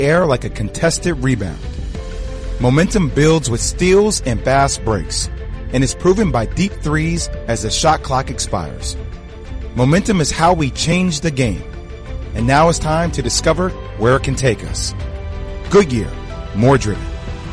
air like a contested rebound. Momentum builds with steals and fast breaks, and is proven by deep threes as the shot clock expires. Momentum is how we change the game, and now it's time to discover where it can take us. Goodyear, more driven.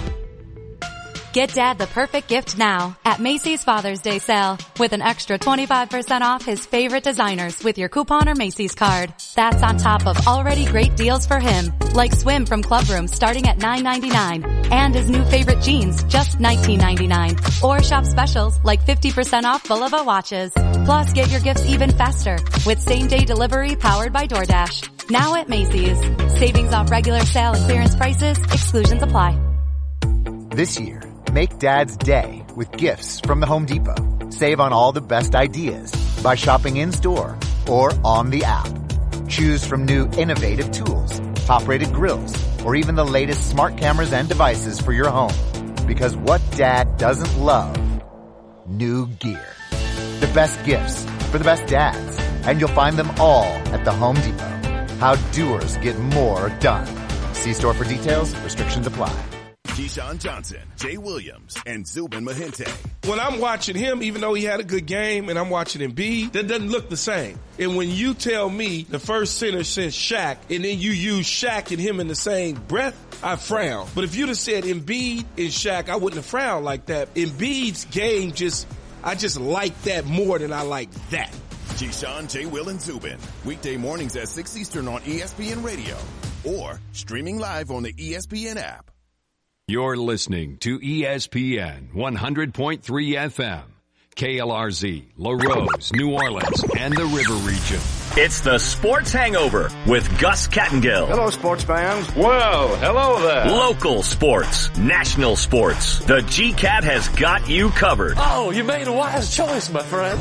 Get Dad the perfect gift now at Macy's Father's Day sale with an extra 25% off his favorite designers with your coupon or Macy's card. That's on top of already great deals for him, like swim from Clubroom starting at $9.99 and his new favorite jeans just $19.99. Or shop specials like 50% off Bulova watches. Plus, get your gifts even faster with same-day delivery powered by DoorDash. Now at Macy's. Savings off regular sale and clearance prices. Exclusions apply. This year, make Dad's day with gifts from the Home Depot. Save on all the best ideas by shopping in-store or on the app. Choose from new innovative tools, top-rated grills, or even the latest smart cameras and devices for your home. Because what Dad doesn't love? New gear. The best gifts for the best dads. And you'll find them all at the Home Depot. How doers get more done. See store for details. Restrictions apply. Keyshawn Johnson, Jay Williams, and Zubin Mahente. When I'm watching him, even though he had a good game, and I'm watching Embiid, that doesn't look the same. And when you tell me the first center says Shaq, and then you use Shaq and him in the same breath, I frown. But if you'd have said Embiid and Shaq, I wouldn't have frowned like that. Embiid's game I just like that more than I like that. Keyshawn, J. Will, and Zubin. Weekday mornings at 6 Eastern on ESPN Radio. Or streaming live on the ESPN app. You're listening to ESPN 100.3 FM, KLRZ, LaRose, New Orleans, and the River Region. It's the Sports Hangover with Gus Kattengill. Hello, sports fans. Well, hello there. Local sports, national sports. The GCAT has got you covered. Oh, you made a wise choice, my friend.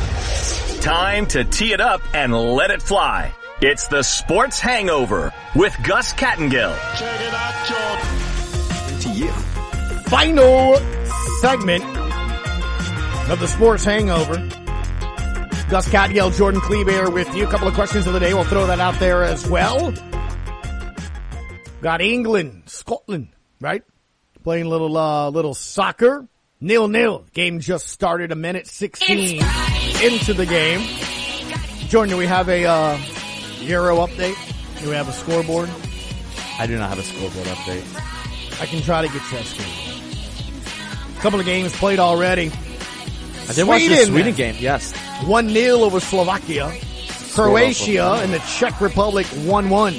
Time to tee it up and let it fly. It's the Sports Hangover with Gus Kattengill. Check it out, George. To you. Final segment of the Sports Hangover. Gus Kattengill, Jordan Kleber with you. A couple of questions of the day. We'll throw that out there as well. Got England, Scotland, right? Playing little soccer. 0-0. Game just started, a minute 16 into the game. Jordan, do we have a Euro update? Do we have a scoreboard? I do not have a scoreboard update. I can try to get you a scoreboard. A couple of games played already. I did watch the Sweden game, yes. 1-0 over Slovakia. Croatia and the Czech Republic 1-1.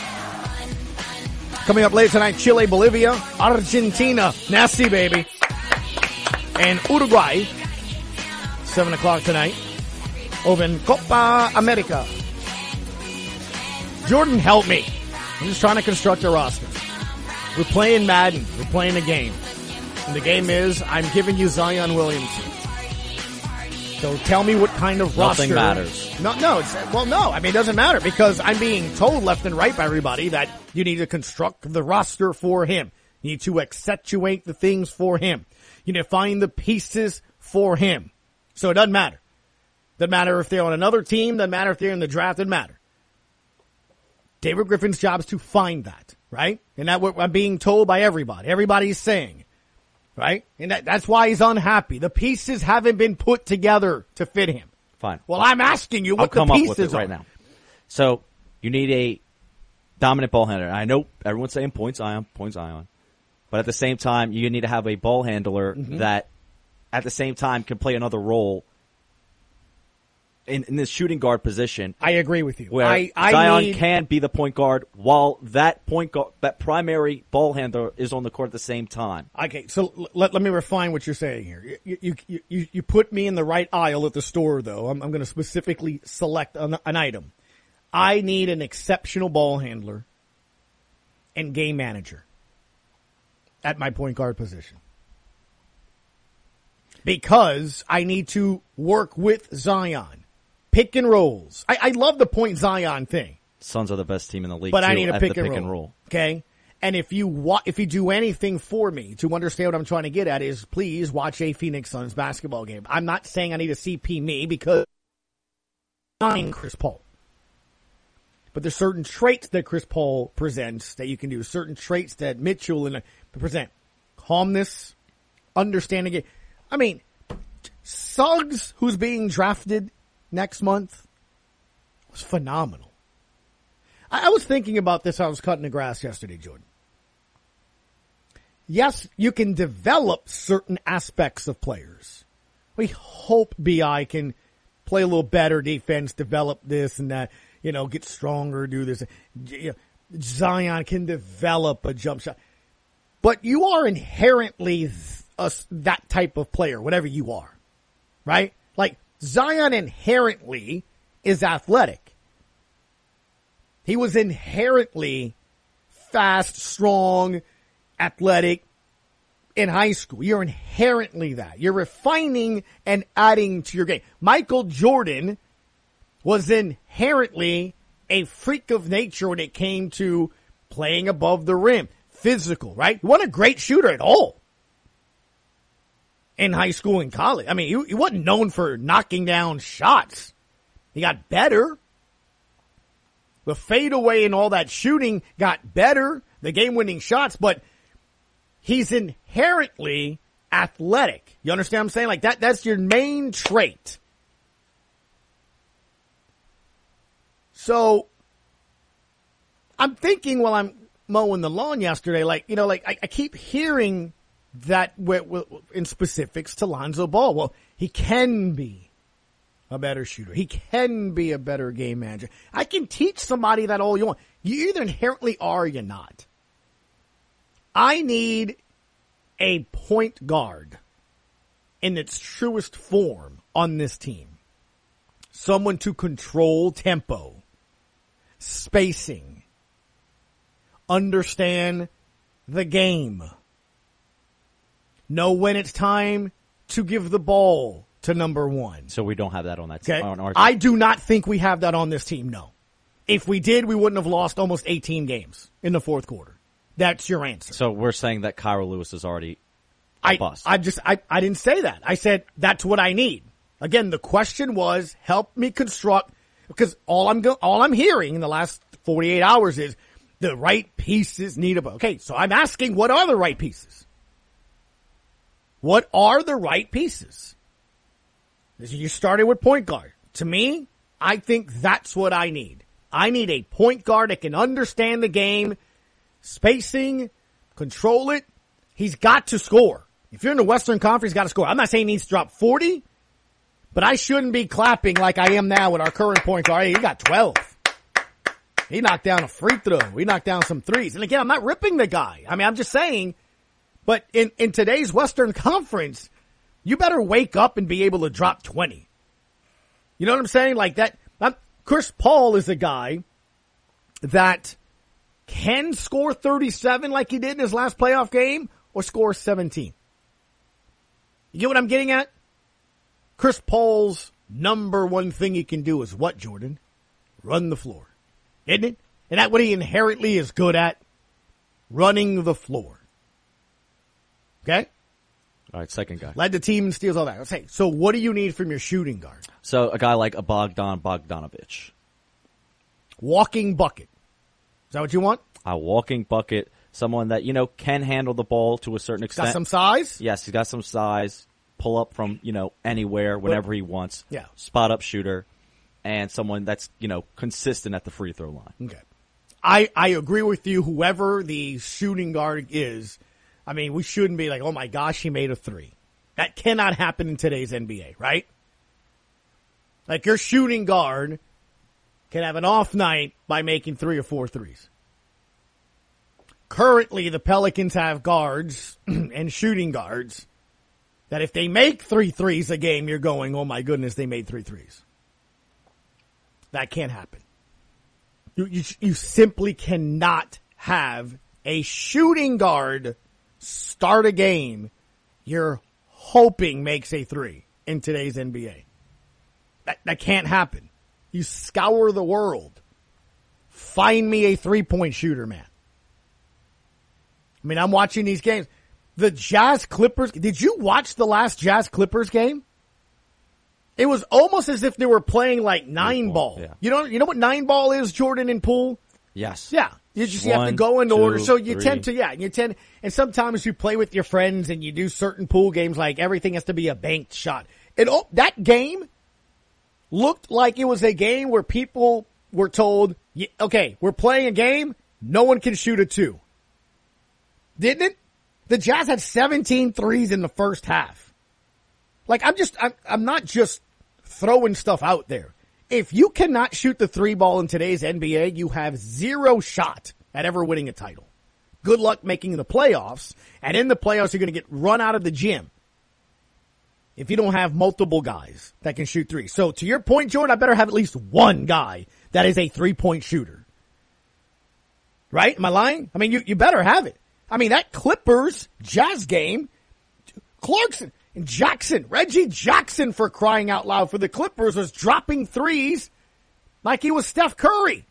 Coming up later tonight, Chile, Bolivia, Argentina, nasty baby, and Uruguay. 7 o'clock tonight. Over in Copa America. Jordan, help me. I'm just trying to construct a roster. We're playing Madden. We're playing a game. And the game is, I'm giving you Zion Williamson. So tell me what kind of roster. Nothing matters. No. I mean, it doesn't matter because I'm being told left and right by everybody that you need to construct the roster for him. You need to accentuate the things for him. You need to find the pieces for him. So it doesn't matter. Doesn't matter if they're on another team. Doesn't matter if they're in the draft. Doesn't matter. David Griffin's job is to find that, right? And that's what I'm being told by everybody. Everybody's saying, right? And that's why he's unhappy. The pieces haven't been put together to fit him. Fine. Well, I'm asking you what the pieces are. I'll come up with it right are. now. So, you need a dominant ball handler. I know everyone's saying points Zion. But at the same time, you need to have a ball handler that at the same time can play another role in the shooting guard position. I agree with you. Where Zion can be the point guard while that that primary ball handler is on the court at the same time. Okay, so let me refine what you're saying here. You put me in the right aisle at the store, though. I'm going to specifically select an item. I need an exceptional ball handler and game manager at my point guard position. Because I need to work with Zion. Pick and rolls. I love the point Zion thing. Suns are the best team in the league, but too, I need a pick and roll. Okay? And if you do anything for me to understand what I'm trying to get at is please watch a Phoenix Suns basketball game. I'm not saying I need to CP me because I'm Chris Paul. But there's certain traits that Chris Paul presents that you can do. Certain traits that Mitchell and present. Calmness, understanding it. I mean, Suggs, who's being drafted next month, was phenomenal. I was thinking about this. I was cutting the grass yesterday, Jordan. Yes, you can develop certain aspects of players. We hope B.I. can play a little better defense, develop this and that, get stronger, do this. Zion can develop a jump shot. But you are inherently that type of player, whatever you are, right? Like, Zion inherently is athletic. He was inherently fast, strong, athletic in high school. You're inherently that. You're refining and adding to your game. Michael Jordan was inherently a freak of nature when it came to playing above the rim. Physical, right? He wasn't a great shooter at all in high school and college. I mean, he wasn't known for knocking down shots. He got better. The fadeaway and all that shooting got better, the game-winning shots, but he's inherently athletic. You understand what I'm saying? Like that's your main trait. So I'm thinking while I'm mowing the lawn yesterday, I keep hearing that in specifics to Lonzo Ball. Well, he can be a better shooter. He can be a better game manager. I can teach somebody that all you want. You either inherently are or you're not. I need a point guard in its truest form on this team. Someone to control tempo, spacing, understand the game, know when it's time to give the ball to number one. So we don't have that on that team. Okay. On our team. I do not think we have that on this team, no. If we did, we wouldn't have lost almost 18 games in the fourth quarter. That's your answer. So we're saying that Kira Lewis is already a bust. I didn't say that. I said that's what I need. Again, the question was help me construct, because all I'm hearing in the last 48 hours is the right pieces need a, okay, so I'm asking what are the right pieces? What are the right pieces? You started with point guard. To me, I think that's what I need. I need a point guard that can understand the game, spacing, control it. He's got to score. If you're in the Western Conference, he's got to score. I'm not saying he needs to drop 40, but I shouldn't be clapping like I am now with our current point guard. Hey, he got 12. He knocked down a free throw. He knocked down some threes. And again, I'm not ripping the guy. I mean, I'm just saying, but in today's Western Conference, you better wake up and be able to drop 20. You know what I'm saying? Like that. Chris Paul is a guy that can score 37 like he did in his last playoff game or score 17. You get what I'm getting at? Chris Paul's number one thing he can do is what, Jordan? Run the floor. Isn't it? And that's what he inherently is good at. Running the floor. Okay? All right, second guy. Led the team in steals, all that. Okay, so what do you need from your shooting guard? So a guy like a Bogdan Bogdanović. Walking bucket. Is that what you want? A walking bucket. Someone that, can handle the ball to a certain extent. Got some size? Yes, he's got some size. Pull up from, anywhere, whenever he wants. Yeah. Spot up shooter. And someone that's, consistent at the free throw line. Okay. I agree with you. Whoever the shooting guard is, I mean, we shouldn't be like, oh my gosh, he made a three. That cannot happen in today's NBA, right? Like your shooting guard can have an off night by making 3 or 4 threes. Currently, the Pelicans have guards and shooting guards that if they make 3 threes a game, you're going, oh my goodness, they made 3 threes. That can't happen. You simply cannot have a shooting guard start a game you're hoping makes a 3 in today's NBA. That can't happen. You scour the world. Find me a 3-point shooter, man. I mean, I'm watching these games. The Jazz Clippers, did you watch the last Jazz Clippers game? It was almost as if they were playing like 9-ball. Yeah. You know what 9-ball is, Jordan, in pool? Yes. Yeah. You have to go in order. So you tend to, and sometimes you play with your friends and you do certain pool games like everything has to be a banked shot. That game looked like it was a game where people were told, okay, we're playing a game, no one can shoot a 2. Didn't it? The Jazz had 17 threes in the first half. Like, I'm not just throwing stuff out there. If you cannot shoot the 3 ball in today's NBA, you have 0 shot at ever winning a title. Good luck making the playoffs. And in the playoffs, you're going to get run out of the gym if you don't have multiple guys that can shoot 3. So to your point, Jordan, I better have at least one guy that is a 3-point shooter. Right? Am I lying? I mean, you better have it. I mean, that Clippers Jazz game, Clarkson and Jackson, Reggie Jackson, for crying out loud, for the Clippers, was dropping threes like he was Steph Curry.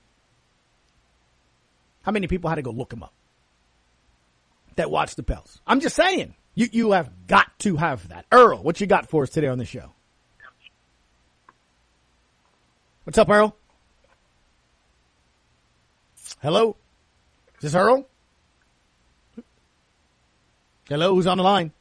How many people had to go look him up that watched the Pels? I'm just saying, you have got to have that. Earl, what you got for us today on the show? What's up, Earl? Hello? Is this Earl? Hello, who's on the line?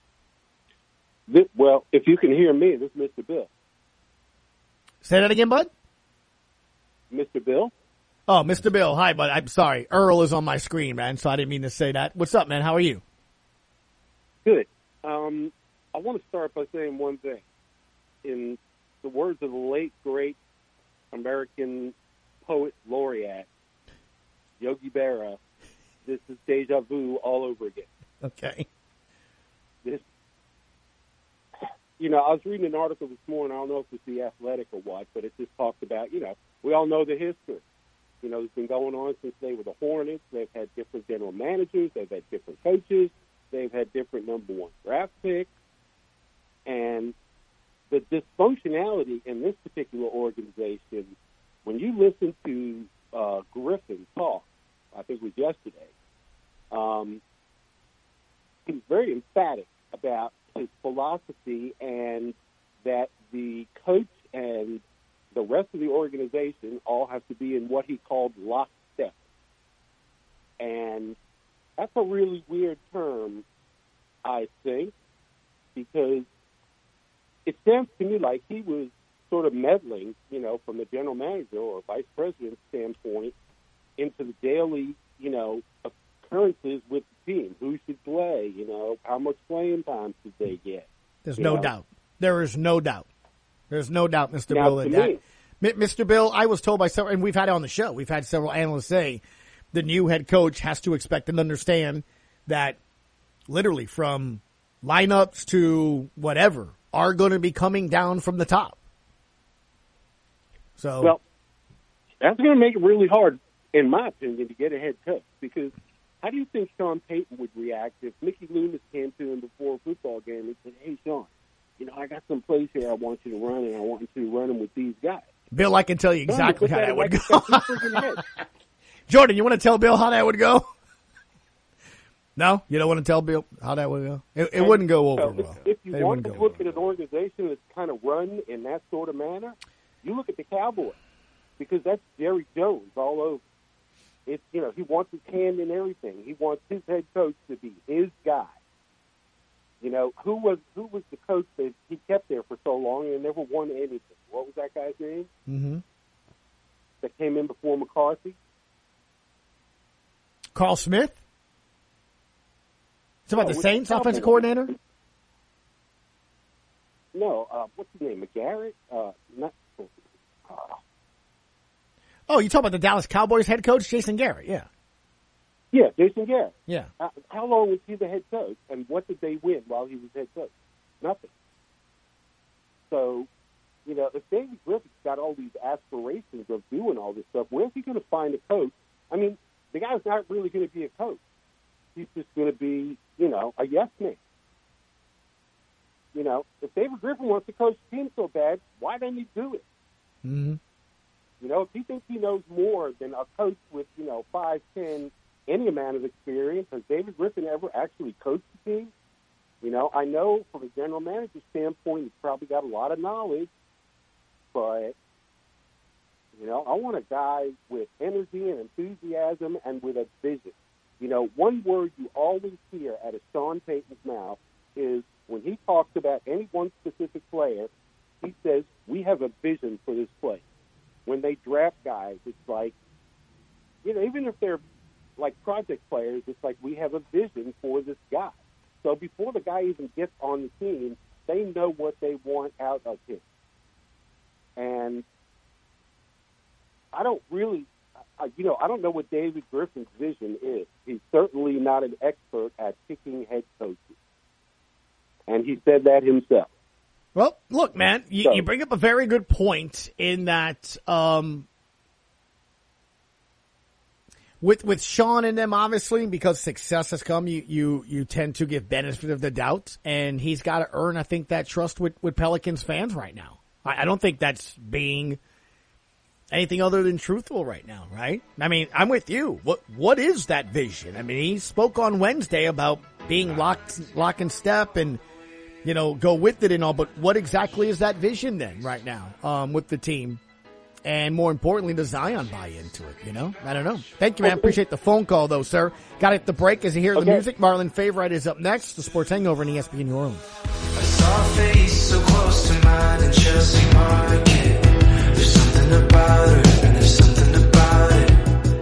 Well, if you can hear me, this is Mr. Bill. Say that again, bud? Mr. Bill? Oh, Mr. Bill. Hi, bud. I'm sorry. Earl is on my screen, man, so I didn't mean to say that. What's up, man? How are you? Good. I want to start by saying one thing. In the words of the late, great American poet laureate, Yogi Berra, this is deja vu all over again. Okay. I was reading an article this morning. I don't know if it's The Athletic or what, but it just talked about, we all know the history. It's been going on since they were the Hornets. They've had different general managers. They've had different coaches. They've had different number 1 draft picks. And the dysfunctionality in this particular organization, when you listen to Griffin talk, I think it was yesterday, he was very emphatic about his philosophy and that the coach and the rest of the organization all have to be in what he called lockstep. And that's a really weird term, I think, because it sounds to me like he was sort of meddling, from the general manager or vice president standpoint into the daily, occurrences with the team. Who should play, how much playing time should they get? There's no doubt. There is no doubt. There's no doubt, Mr. Bill, that Mr. Bill, I was told by several, and we've had it on the show, we've had several analysts say the new head coach has to expect and understand that literally from lineups to whatever are going to be coming down from the top. So, well, that's going to make it really hard, in my opinion, to get a head coach, because how do you think Sean Payton would react if Mickey Loomis came to him before a football game and said, "Hey, Sean, I got some plays here I want you to run, and I want you to run them with these guys"? Bill, I can tell you exactly how that would go. Jordan, you want to tell Bill how that would go? No? You don't want to tell Bill how that would go? It wouldn't go over well. If you want to look at an organization that's kind of run in that sort of manner, you look at the Cowboys, because that's Jerry Jones all over. It's, he wants his hand in everything. He wants his head coach to be his guy. Who was the coach that he kept there for so long and never won anything? What was that guy's name? Mm-hmm. That came in before McCarthy? Carl Smith? It's about the Saints offensive coordinator? No, what's his name? McGarrett? Oh, you talking about the Dallas Cowboys head coach, Jason Garrett? Yeah. Yeah, Jason Garrett. Yeah. How long was he the head coach, and what did they win while he was head coach? Nothing. So, if David Griffin's got all these aspirations of doing all this stuff, where's he going to find a coach? I mean, the guy's not really going to be a coach. He's just going to be, a yes man. If David Griffin wants to coach the team so bad, why doesn't he do it? Mm-hmm. If he thinks he knows more than a coach with, 5, 10, any amount of experience, has David Griffin ever actually coached the team? I know from a general manager standpoint, he's probably got a lot of knowledge, but, I want a guy with energy and enthusiasm and with a vision. One word you always hear out of Sean Payton's mouth is when he talks about any one specific player, he says, we have a vision for this player. When they draft guys, it's like, even if they're like project players, it's like we have a vision for this guy. So before the guy even gets on the team, they know what they want out of him. And I don't really, I don't know what David Griffin's vision is. He's certainly not an expert at picking head coaches. And he said that himself. Well, look, man, you bring up a very good point in that with Sean and them, obviously, because success has come, you tend to give benefit of the doubt, and he's got to earn, I think, that trust with Pelicans fans right now. I don't think that's being anything other than truthful right now, right? I mean, I'm with you. What is that vision? I mean, he spoke on Wednesday about being lock and step and, go with it and all, but what exactly is that vision then right now with the team? And more importantly, does Zion buy into it, I don't know. Thank you, man. Appreciate the phone call, though, sir. Got to hit the break as you hear the music. Marlon Favorite is up next. The Sports Hangover in ESPN New Orleans. I saw a face so close to mine in Chelsea Market. There's something about her, and there's something about it.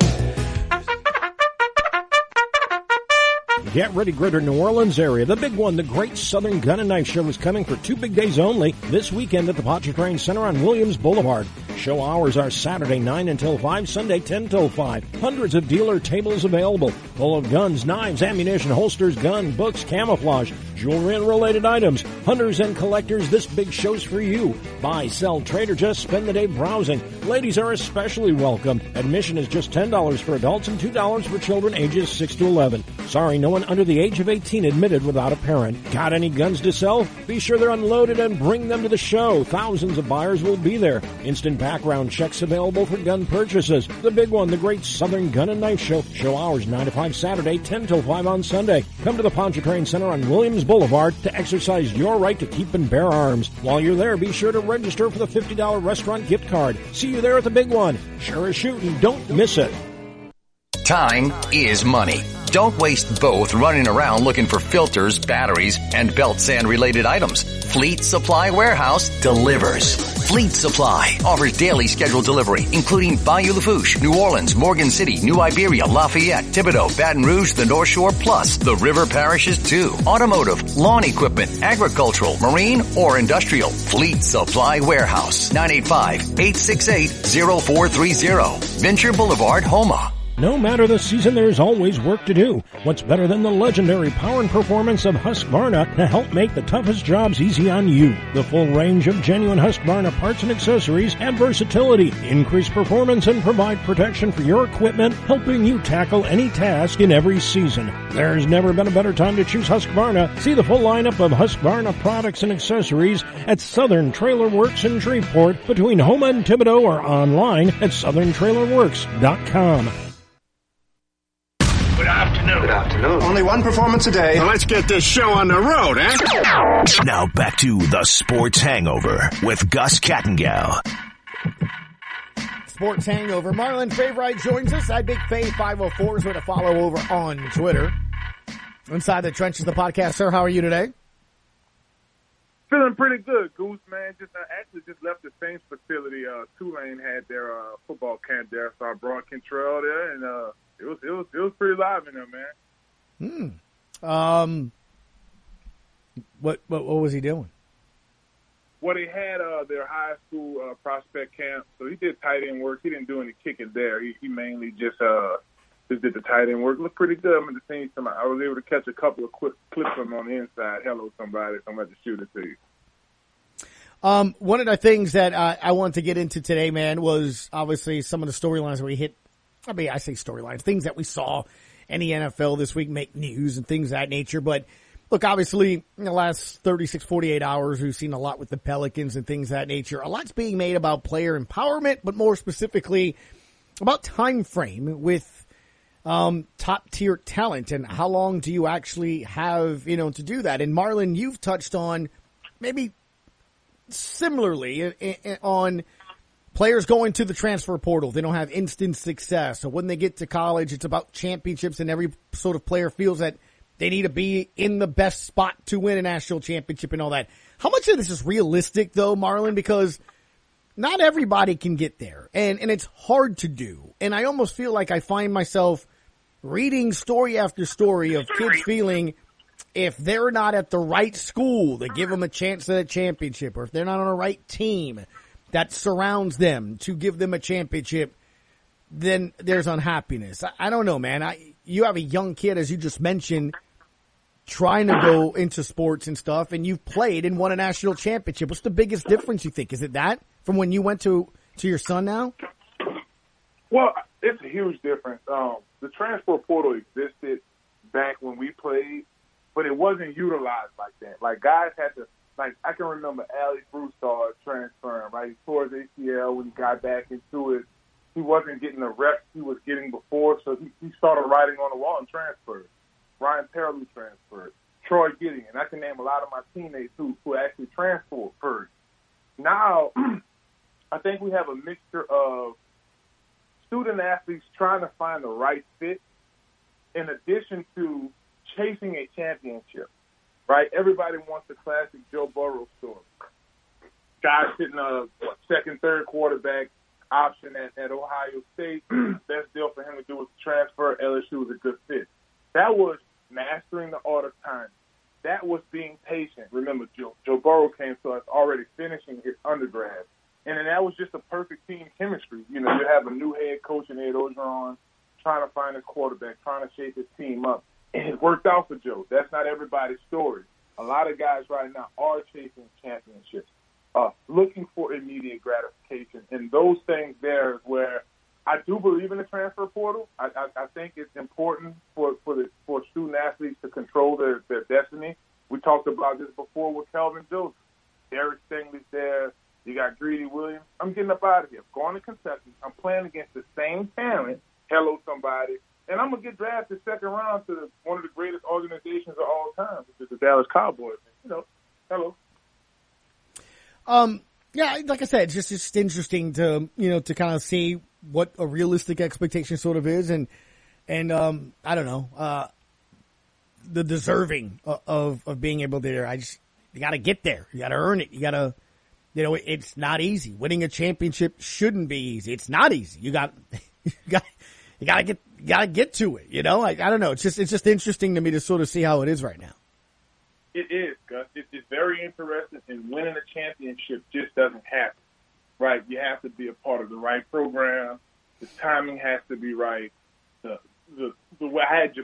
Get ready, Greater New Orleans area. The big one, the Great Southern Gun and Knife Show, is coming for 2 big days only this weekend at the Pontchartrain Center on Williams Boulevard. Show hours are Saturday 9 until 5, Sunday 10 till 5. Hundreds of dealer tables available, full of guns, knives, ammunition, holsters, gun, books, camouflage, jewelry and related items. Hunters and collectors, this big show's for you. Buy, sell, trade, or just spend the day browsing. Ladies are especially welcome. Admission is just $10 for adults and $2 for children ages 6 to 11. Sorry, no one under the age of 18 admitted without a parent. Got any guns to sell? Be sure they're unloaded and bring them to the show. Thousands of buyers will be there. Instant background checks available for gun purchases. The big one, the Great Southern Gun and Knife Show. Show hours 9 to 5 Saturday, 10 till 5 on Sunday. Come to the Pontchartrain Center on Williams Boulevard to exercise your right to keep and bear arms. While you're there, be sure to register for the $50 restaurant gift card. See you there at the big one. Sure as shooting. Don't miss it. Time is money. Don't waste both running around looking for filters, batteries, and belt sand related items. Fleet Supply Warehouse delivers. Fleet Supply offers daily scheduled delivery, including Bayou Lafourche, New Orleans, Morgan City, New Iberia, Lafayette, Thibodaux, Baton Rouge, the North Shore, plus the river parishes too. Automotive, lawn equipment, agricultural, marine, or industrial. Fleet Supply Warehouse, 985-868-0430. Venture Boulevard, Houma. No matter the season, there's always work to do. What's better than the legendary power and performance of Husqvarna to help make the toughest jobs easy on you? The full range of genuine Husqvarna parts and accessories add versatility, increase performance, and provide protection for your equipment, helping you tackle any task in every season. There's never been a better time to choose Husqvarna. See the full lineup of Husqvarna products and accessories at Southern Trailer Works in Shreveport, between Houma and Thibodaux, or online at southerntrailerworks.com. Good afternoon. Only one performance a day. Well, let's get this show on the road, eh? Now back to the Sports Hangover with Gus Kattengell. Sports Hangover. Marlon Favorite joins us at Big Faye 504 is where to follow over on Twitter. Inside the Trenches, the podcast. Sir, how are you today? Feeling pretty good, Goose, man. Actually left the Saints facility. Tulane had their football camp there, so I brought Kentrell there, and it was pretty live in there, man. What was he doing? Well, they had their high school prospect camp, so he did tight end work. He didn't do any kicking there. He mainly just did the tight end work. Looked pretty good. I mean, I was able to catch a couple of quick clips from on the inside. Hello, somebody. So I'm going to shoot it to you. One of the things that I wanted to get into today, man, was obviously some of the storylines where we hit. I say storylines, things that we saw in the NFL this week make news and things of that nature. But look, obviously in the last 36, 48 hours, we've seen a lot with the Pelicans and things of that nature. A lot's being made about player empowerment, but more specifically about time frame with top tier talent, and how long do you actually have, to do that? And Marlon, you've touched on maybe similarly on players going to the transfer portal. They don't have instant success. So when they get to college, it's about championships, and every sort of player feels that they need to be in the best spot to win a national championship and all that. How much of this is realistic though, Marlon? Because not everybody can get there, and it's hard to do. And I almost feel like I find myself reading story after story of kids feeling if they're not at the right school to give them a chance at a championship, or if they're not on the right team that surrounds them to give them a championship, then there's unhappiness. I don't know, man. You have a young kid, as you just mentioned, trying to go into sports and stuff, and you've played and won a national championship. What's the biggest difference, you think? Is it that from when you went to your son now? Well, it's a huge difference. The transfer portal existed back when we played, but it wasn't utilized like that. Like, guys had to, like, I can remember Allie Broussard transferring, right? He tore his ACL when he got back into it. He wasn't getting the reps he was getting before, so he started writing on the wall and transferred. Ryan Perrilloux transferred. Troy Gideon. I can name a lot of my teammates who actually transferred. Now, I think we have a mixture of student athletes trying to find the right fit in addition to chasing a championship, right? Everybody wants the classic Joe Burrow story. Guy sitting a second, third quarterback option at Ohio State. Best deal for him to do was transfer. LSU was a good fit. That was mastering the art of time. That was being patient. Remember, Joe Burrow came to us already finishing his undergrad. And then that was just a perfect team chemistry. You have a new head coach in Ed Orgeron trying to find his quarterback, trying to shape his team up. And it worked out for Joe. That's not everybody's story. A lot of guys right now are chasing championships, looking for immediate gratification. And those things there is where I do believe in the transfer portal. I think it's important for student athletes to control their destiny. We talked about this before with Kelvin Joseph. Derek Stingley's there. You got Greedy Williams. I'm getting up out of here. Going to Kentucky. I'm playing against the same talent. Hello, somebody. And I'm going to get drafted second round to one of the greatest organizations of all time, which is the Dallas Cowboys. Hello. Yeah, like I said, it's just interesting to, to kind of see what a realistic expectation sort of is. And I don't know, the deserving of being able to, you got to get there. You got to earn it. You got to, it's not easy. Winning a championship shouldn't be easy. It's not easy. You got to get to it. I don't know. It's just interesting to me to sort of see how it is right now. It is, Gus. It's very interesting, and winning a championship just doesn't happen, right? You have to be a part of the right program. The timing has to be right. The way I had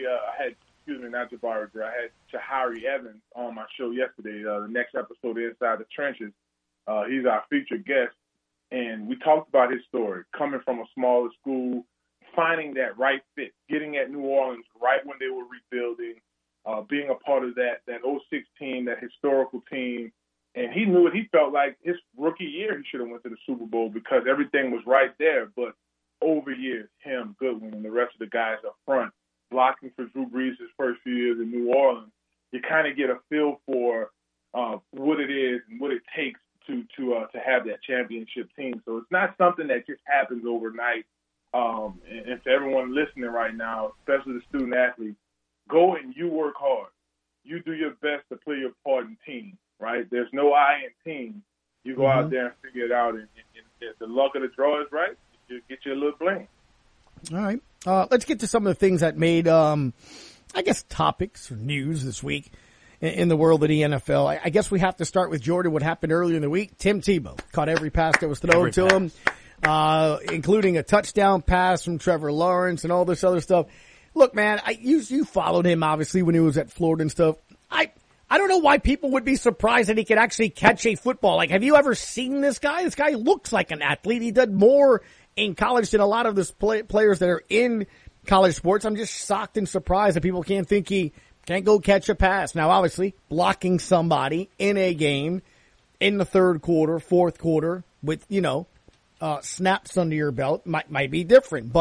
Jahari Evans on my show yesterday. The next episode, Inside the Trenches. He's our featured guest, and we talked about his story, coming from a smaller school, finding that right fit, getting at New Orleans right when they were rebuilding, being a part of that 06 team, that historical team. And he knew it. He felt like his rookie year he should have went to the Super Bowl because everything was right there. But over years, him, Goodwin, and the rest of the guys up front, blocking for Drew Brees' first few years in New Orleans, you kind of get a feel for what it is and what it takes to have that championship team. So it's not something that just happens overnight. And to everyone listening right now, especially the student athletes, go and you work hard. You do your best to play your part in team, right? There's no I in team. You go out there and figure it out, and if the luck of the draw is right, you get you a little blame. All right. Let's get to some of the things that made, topics or news this week in the world of the NFL. I guess we have to start with Jordan, what happened earlier in the week. Tim Tebow caught every pass that was thrown to him, including a touchdown pass from Trevor Lawrence and all this other stuff. Look, man, you followed him, obviously, when he was at Florida and stuff. I don't know why people would be surprised that he could actually catch a football. Like, have you ever seen this guy? This guy looks like an athlete. He did more in college than a lot of the players that are in college sports. I'm just shocked and surprised that people can't think he can't go catch a pass. Now, obviously, blocking somebody in a game in the third quarter, fourth quarter with, snaps under your belt might be different. But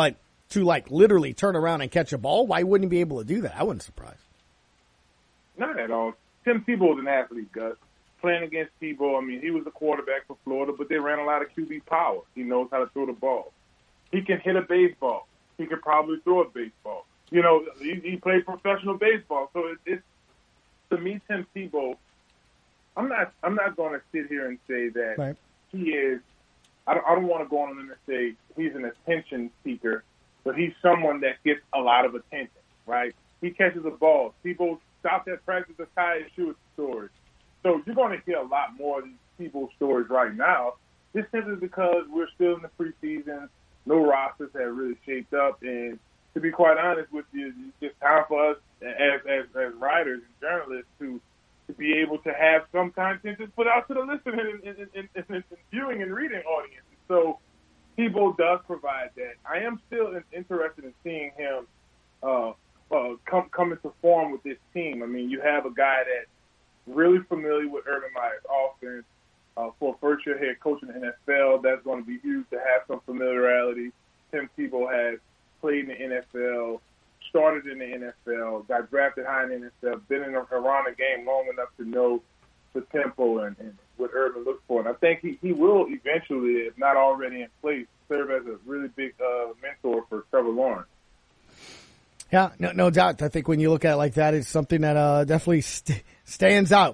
to literally turn around and catch a ball, why wouldn't he be able to do that? I wasn't surprised. Not at all. Tim Tebow's an athlete, Gus. Playing against Tebow, I mean, he was a quarterback for Florida, but they ran a lot of QB power. He knows how to throw the ball. He can hit a baseball. He could probably throw a baseball. He played professional baseball. So it's to me, Tim Tebow, I'm not going to sit here and say that he is. I don't want to go on and say he's an attention seeker, but he's someone that gets a lot of attention, right? He catches a ball. Tebow stopped at practice to tie his shoe with the stories. So you're going to hear a lot more of these Tebow stories right now. This simply because we're still in the preseason. No rosters have really shaped up. And to be quite honest with you, it's time for us as writers and journalists to be able to have some content to put out to the listening and viewing and reading audience. So Tebow does provide that. I am still interested in seeing him come into form with this team. I mean, you have a guy that's really familiar with Urban Meyer's offense. For a first-year head coach in the NFL, that's going to be huge to have some familiarity. Tim Tebow has played in the NFL, started in the NFL, got drafted high in the NFL, been around the game long enough to know the tempo and what Urban looks for. And I think he will eventually, if not already in place, serve as a really big mentor for Trevor Lawrence. Yeah, no doubt. I think when you look at it like that, it's something that definitely stands out.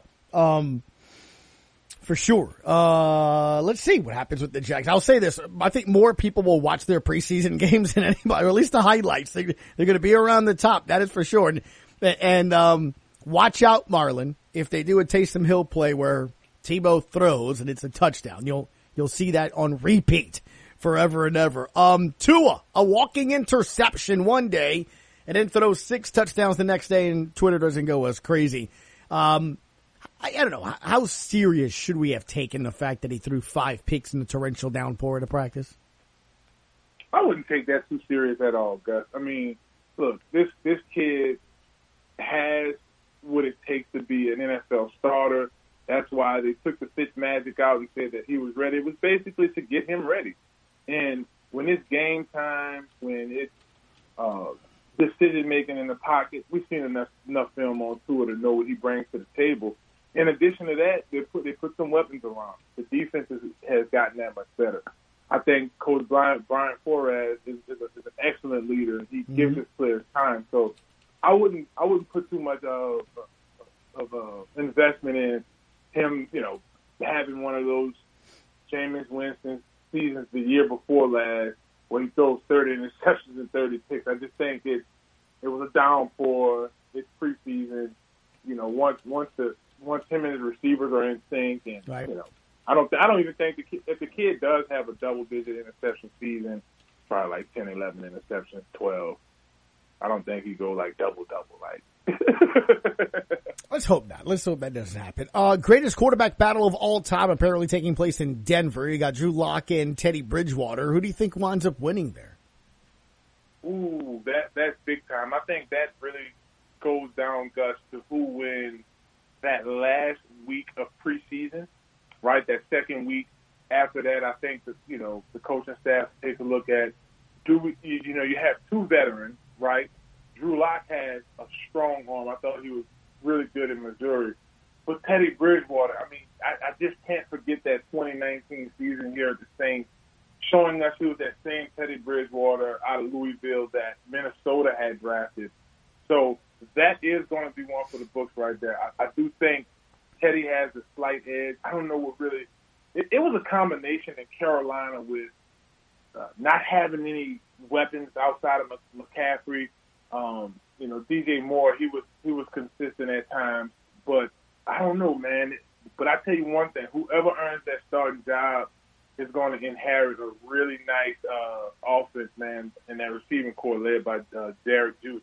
For sure. Let's see what happens with the Jags. I'll say this. I think more people will watch their preseason games than anybody, or at least the highlights. They're going to be around the top. That is for sure. And watch out, Marlon, if they do a Taysom Hill play where Tebow throws and it's a touchdown. You'll see that on repeat forever and ever. Tua, a walking interception one day and then throws 6 touchdowns the next day, and Twitter doesn't go as crazy. I don't know. How serious should we have taken the fact that he threw 5 picks in the torrential downpour at a practice? I wouldn't take that too serious at all, Gus. I mean, look, this kid has what it takes to be an NFL starter. That's why they took the Fitzmagic out and said that he was ready. It was basically to get him ready. And when it's game time, when it's decision-making in the pocket, we've seen enough film on Tua to know what he brings to the table. In addition to that, they put some weapons around. The defense has gotten that much better. I think Coach Brian Flores is an excellent leader. He gives his players time. So I wouldn't put too much of investment in him, having one of those Jameis Winston seasons the year before last where he throws 30 interceptions and 30 picks. I just think it was a downpour. It's preseason. Once him and his receivers are in sync, and I don't even think if the kid does have a double-digit interception season, probably like 10, 11 interceptions, 12. I don't think he go like double. Let's hope not. Let's hope that doesn't happen. Greatest quarterback battle of all time apparently taking place in Denver. You got Drew Lock and Teddy Bridgewater. Who do you think winds up winning there? Ooh, that's big time. I think that really goes down, Gus, to who wins that last week of preseason, right? That second week after that, I think the coaching staff take a look at you have 2 veterans, right? Drew Lock has a strong arm. I thought he was really good in Missouri. But Teddy Bridgewater, I mean, I just can't forget that 2019 season here at the Saints, showing us he was that same Teddy Bridgewater out of Louisville that Minnesota had drafted. So that is going to be one for the books right there. I do think Teddy has a slight edge. I don't know what really – it was a combination in Carolina with not having any weapons outside of McCaffrey. DJ Moore, he was consistent at times. But I don't know, man. But I tell you one thing, whoever earns that starting job is going to inherit a really nice offense, man, and that receiving core led by Derek Judy.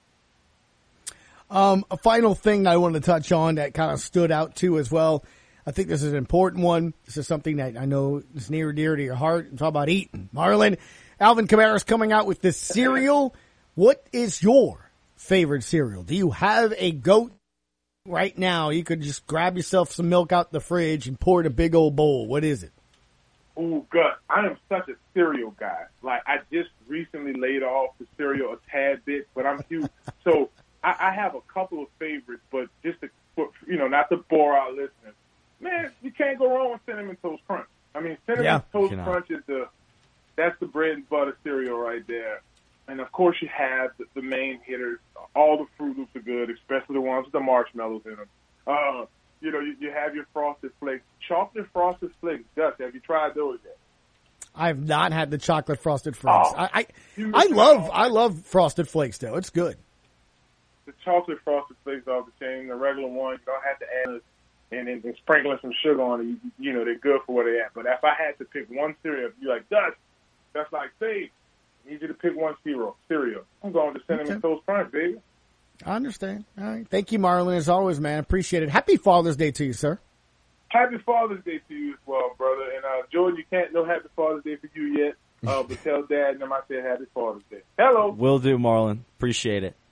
A final thing I wanted to touch on that kind of stood out too as well. I think this is an important one. This is something that I know is near and dear to your heart. I'm talking about eating. Marlon, Alvin Kamara's coming out with this cereal. What is your favorite cereal? Do you have a goat right now? You could just grab yourself some milk out the fridge and pour it in a big old bowl. What is it? Ooh, Gus, I am such a cereal guy. Like, I just recently laid off the cereal a tad bit, but I'm huge. So I have a couple of favorites, but just to, not to bore our listeners. Man, you can't go wrong with Cinnamon Toast Crunch. I mean, Cinnamon Toast Crunch is that's the bread and butter cereal right there. And, of course, you have the main hitters. All the Fruit Loops are good, especially the ones with the marshmallows in them. You have your Frosted Flakes. Chocolate Frosted Flakes. Gus, have you tried those yet? I've not had the chocolate Frosted Flakes. I love Frosted Flakes, though. It's good. The chocolate Frosted Flakes are the same. The regular ones, you don't have to add and sprinkling some sugar on it. They're good for what they're at. But if I had to pick one cereal, you're like, Gus, that's like, say, I need you to pick one cereal. I'm going to Cinnamon Toast Crunch, baby. I understand. All right. Thank you, Marlon, as always, man. Appreciate it. Happy Father's Day to you, sir. Happy Father's Day to you as well, brother. And, Jordan, you can't know Happy Father's Day for you yet, but tell Dad and them I said Happy Father's Day. Hello. Will do, Marlon. Appreciate it.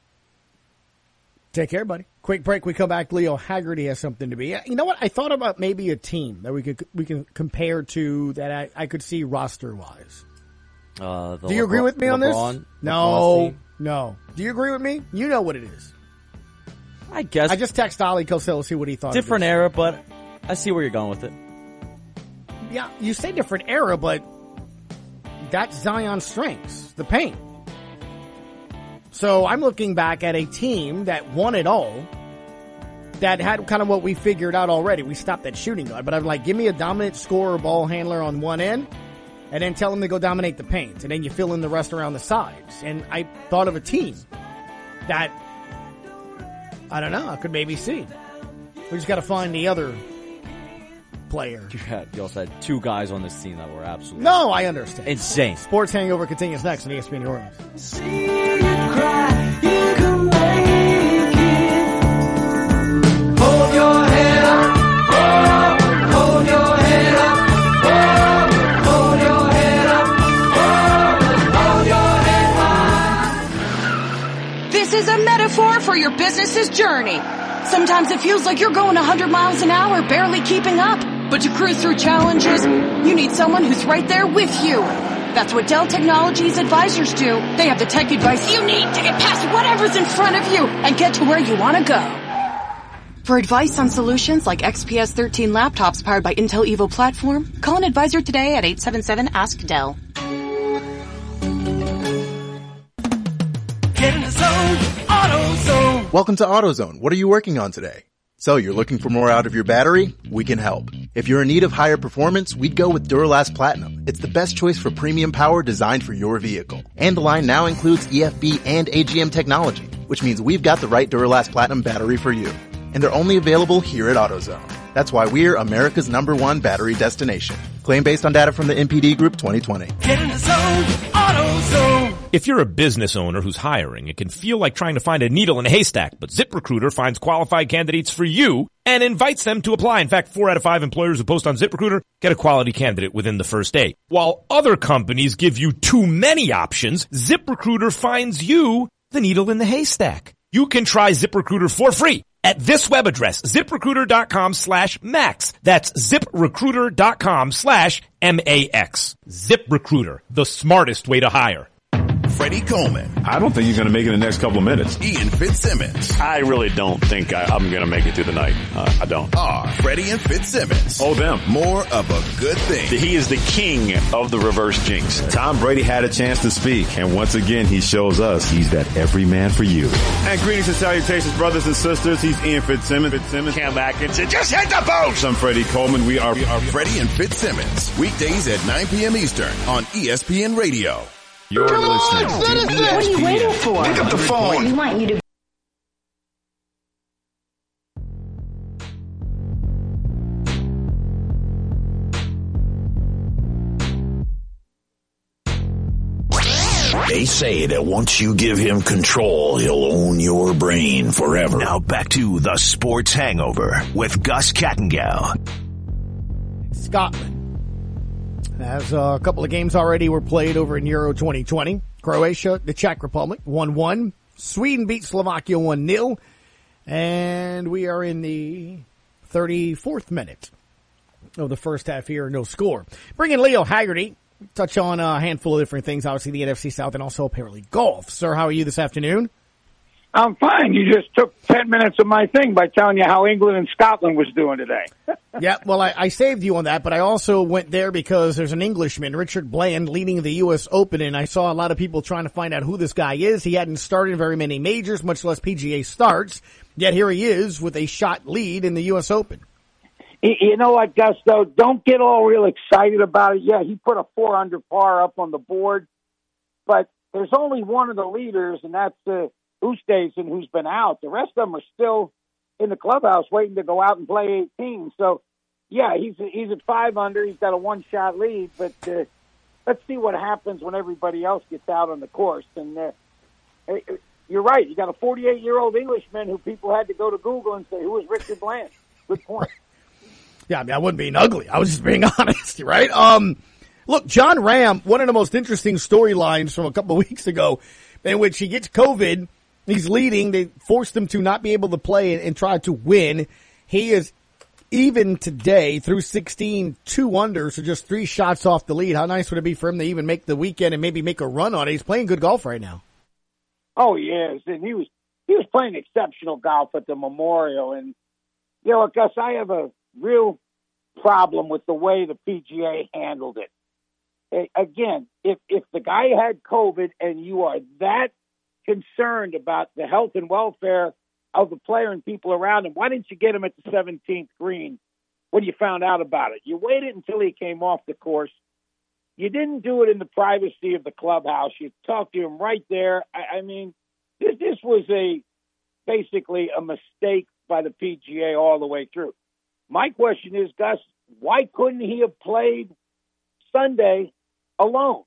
Take care, buddy. Quick break. We come back. Leo Haggerty has something to be. You know what? I thought about maybe a team that we can compare to that I could see roster-wise. Do you agree with me on this? No. Do you agree with me? You know what it is. I guess. I just text Ali Cosell to see what he thought. Different era, but I see where you're going with it. Yeah, you say different era, but that's Zion's strengths, the paint. So I'm looking back at a team that won it all, that had kind of what we figured out already. We stopped at shooting guard, but I'm like, give me a dominant scorer, ball handler on one end, and then tell them to go dominate the paint, and then you fill in the rest around the sides. And I thought of a team that, I don't know, I could maybe see. We just got to find the other player. You also had two guys on this team that were absolutely... No, I understand. Insane. Sports Hangover continues next on ESPN New Orleans. See you cry, you can make it. Hold your head up, oh, hold your head up, oh, hold your head up, oh, hold your head high. This is a metaphor for your business's journey. Sometimes it feels like you're going 100 miles an hour, barely keeping up. But to cruise through challenges, you need someone who's right there with you. That's what Dell Technologies advisors do. They have the tech advice you need to get past whatever's in front of you and get to where you want to go. For advice on solutions like XPS 13 laptops powered by Intel Evo platform, call an advisor today at 877-ASK-DELL. Get in the zone, AutoZone. Welcome to AutoZone. What are you working on today? So you're looking for more out of your battery? We can help. If you're in need of higher performance, we'd go with Duralast Platinum. It's the best choice for premium power designed for your vehicle. And the line now includes EFB and AGM technology, which means we've got the right Duralast Platinum battery for you. And they're only available here at AutoZone. That's why we're America's #1 battery destination. Claim based on data from the NPD Group 2020. Get in the zone, AutoZone. If you're a business owner who's hiring, it can feel like trying to find a needle in a haystack, but ZipRecruiter finds qualified candidates for you and invites them to apply. In fact, 4 out of 5 employers who post on ZipRecruiter get a quality candidate within the first day. While other companies give you too many options, ZipRecruiter finds you the needle in the haystack. You can try ZipRecruiter for free at this web address, ZipRecruiter.com/max. That's ZipRecruiter.com/MAX. ZipRecruiter, the smartest way to hire. Freddie Coleman. I don't think he's going to make it in the next couple of minutes. Ian Fitzsimmons. I really don't think I'm going to make it through the night. I don't. Freddie and Fitzsimmons. Oh, them. More of a good thing. He is the king of the reverse jinx. Tom Brady had a chance to speak, and once again, he shows us he's that everyman for you. And greetings and salutations, brothers and sisters. He's Ian Fitzsimmons. Cam Atkinson. Just hit the boat! I'm Freddie Coleman. We are Freddie and Fitzsimmons. Weekdays at 9 p.m. Eastern on ESPN Radio. You're listening to ESPN. What are you waiting for? Pick up the phone. We want you to... They say that once you give him control, he'll own your brain forever. Now back to the Sports Hangover with Gus Kattengell. Scotland. As a couple of games already were played over in Euro 2020. Croatia, the Czech Republic, 1-1. Sweden beat Slovakia 1-0. And we are in the 34th minute. of the first half here, no score. Bring in Leo Haggerty. Touch on a handful of different things, obviously the NFC South and also apparently golf. Sir, how are you this afternoon? I'm fine. You just took 10 minutes of my thing by telling you how England and Scotland was doing today. Yeah, well, I saved you on that, but I also went there because there's an Englishman, Richard Bland, leading the U.S. Open, and I saw a lot of people trying to find out who this guy is. He hadn't started very many majors, much less PGA starts, yet here he is with a shot lead in the U.S. Open. You know what, Gus, though? Don't get all real excited about it. Yeah, he put a 4 under par up on the board, but there's only one of the leaders, and that's Oosthuizen, who's been out. The rest of them are still in the clubhouse waiting to go out and play 18. So, yeah, he's at 5 under. He's got a one-shot lead, but let's see what happens when everybody else gets out on the course. And you're right. You got a 48-year-old Englishman who people had to go to Google and say, who is Richard Bland? Good point. Yeah, I mean, I wasn't being ugly. I was just being honest, right? Look, John Ram, one of the most interesting storylines from a couple of weeks ago, in which he gets COVID, he's leading, they forced him to not be able to play and try to win. He is even today through 16, 2 under, so just 3 shots off the lead. How nice would it be for him to even make the weekend and maybe make a run on it? He's playing good golf right now. Oh, he is, and he was playing exceptional golf at the Memorial. And, you know, Gus, I have a real problem with the way the PGA handled it. Again, if the guy had COVID and you are that concerned about the health and welfare of the player and people around him, why didn't you get him at the 17th green when you found out about it? You waited until he came off the course. You didn't do it in the privacy of the clubhouse. You talked to him right there. I mean, this was basically a mistake by the PGA all the way through. My question is, Gus, why couldn't he have played Sunday alone?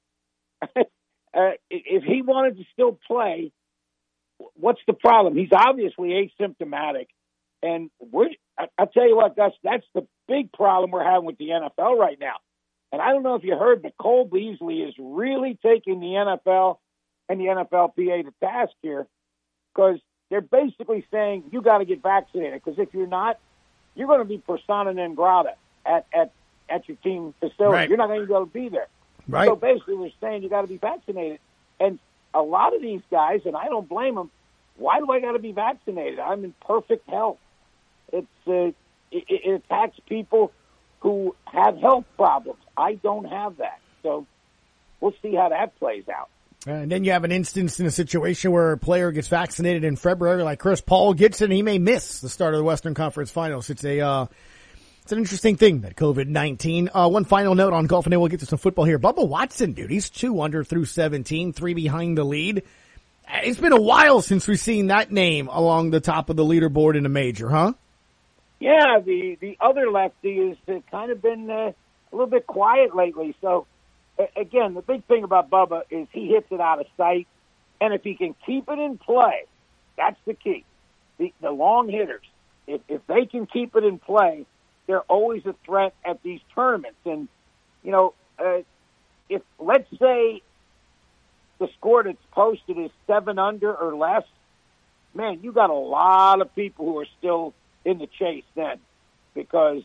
If he wanted to still play, what's the problem? He's obviously asymptomatic. And I'll tell you what, Gus, that's the big problem we're having with the NFL right now. And I don't know if you heard, but Cole Beasley is really taking the NFL and the NFLPA to task here, because they're basically saying you got to get vaccinated, because if you're not, you're going to be persona non grata at your team facility. Right. You're not going to be able to be there. Right. So basically, we're saying you got to be vaccinated. And a lot of these guys, and I don't blame them, why do I got to be vaccinated? I'm in perfect health. It attacks people who have health problems. I don't have that. So we'll see how that plays out. And then you have an instance in a situation where a player gets vaccinated in February, like Chris Paul gets it, and he may miss the start of the Western Conference Finals. It's an interesting thing, that COVID-19. One final note on golf, and then we'll get to some football here. Bubba Watson, dude, he's 2 under through 17, 3 behind the lead. It's been a while since we've seen that name along the top of the leaderboard in a major, huh? Yeah, the other lefty has kind of been a little bit quiet lately. So, again, the big thing about Bubba is he hits it out of sight. And if he can keep it in play, that's the key. The long hitters, if they can keep it in play, they're always a threat at these tournaments. And, you know, if, let's say, the score that's posted is 7 under or less, man, you got a lot of people who are still in the chase then, because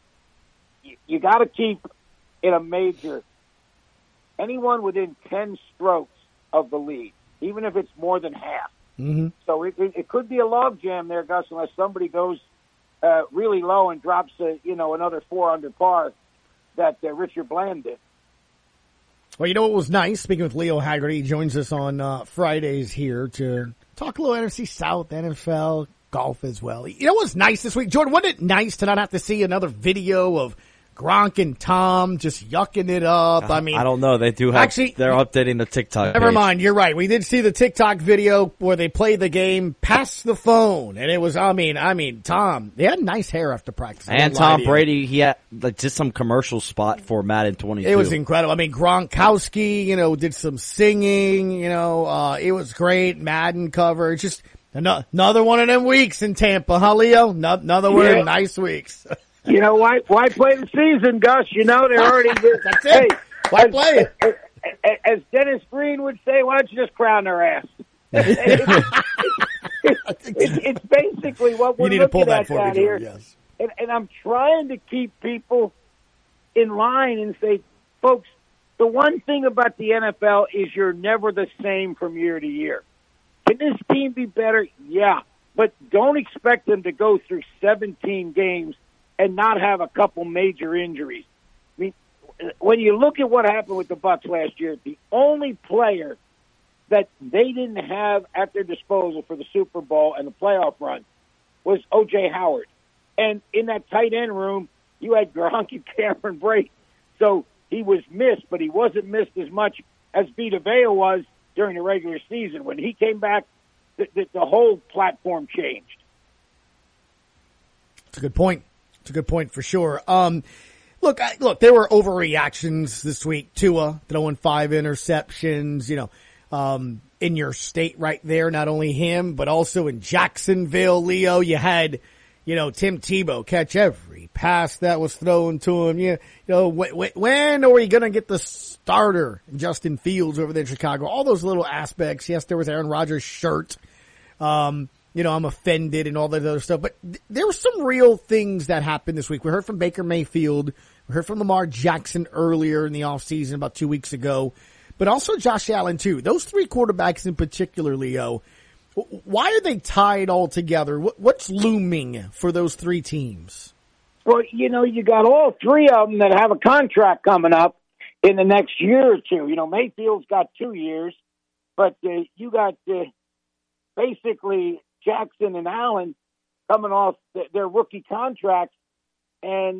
you got to keep in a major anyone within 10 strokes of the lead, even if it's more than half. Mm-hmm. So it could be a logjam there, Gus, unless somebody goes really low and drops another 4 under par that Richard Bland did. Well, you know what was nice? Speaking with Leo Haggerty, he joins us on Fridays here to talk a little NFC South, NFL, golf as well. You know what's nice this week? Jordan, wasn't it nice to not have to see another video of Gronk and Tom just yucking it up? I mean, I don't know. They do have, actually, they're updating the TikTok Never page. mind. You're right. We did see the TikTok video where they played the game past the phone. And it was, I mean, Tom, he had nice hair after practice. And Tom Brady, he had just some commercial spot for Madden 22. It was incredible. I mean, Gronkowski, did some singing, it was great. Madden cover. It's just another one of them weeks in Tampa, huh, Leo? Another one of them nice weeks. You know, why play the season, Gus? They're already good. That's it. Hey, why play it? As Dennis Green would say, why don't you just crown their ass? It's basically what we're looking at down here. Yes. And I'm trying to keep people in line and say, folks, the one thing about the NFL is you're never the same from year to year. Can this team be better? Yeah. But don't expect them to go through 17 games and not have a couple major injuries. I mean, when you look at what happened with the Bucs last year, the only player that they didn't have at their disposal for the Super Bowl and the playoff run was O.J. Howard. And in that tight end room, you had Gronk and Cameron Brate. So he was missed, but he wasn't missed as much as Vita Vea was during the regular season. When he came back, the whole platform changed. It's a good point. It's a good point for sure. Look, there were overreactions this week. Tua throwing 5 interceptions, in your state right there. Not only him, but also in Jacksonville, Leo, you had, Tim Tebow catch every pass that was thrown to him. When are we going to get the starter, Justin Fields, over there in Chicago? All those little aspects. Yes, there was Aaron Rodgers' shirt. I'm offended and all that other stuff. But there were some real things that happened this week. We heard from Baker Mayfield. We heard from Lamar Jackson earlier in the offseason about 2 weeks ago. But also Josh Allen, too. Those 3 quarterbacks in particular, Leo, why are they tied all together? What's looming for those 3 teams? Well, you got all 3 of them that have a contract coming up in the next year or two. Mayfield's got 2 years, but you got basically Jackson and Allen coming off their rookie contracts, and